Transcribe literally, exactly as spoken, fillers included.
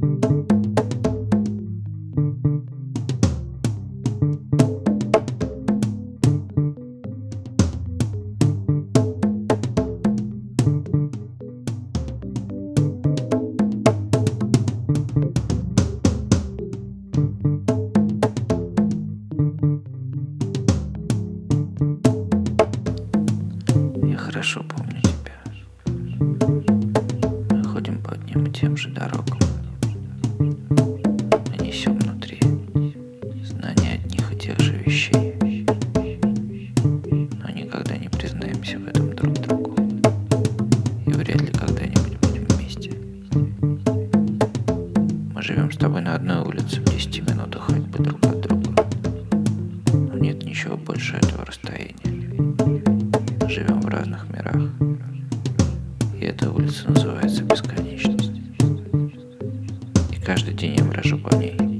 Я хорошо помню тебя. Мы ходим по одним и тем же дорогам. Мы несем внутри знания одних и тех же вещей, но никогда не признаемся в этом друг другу. И вряд ли когда-нибудь будем вместе. Мы живем с тобой на одной улице, в десяти минутах ходьбы друг от друга. Но нет ничего больше этого расстояния. Мы живем в разных мирах. И эта улица называется бесконечность. И каждый день я брожу по ней.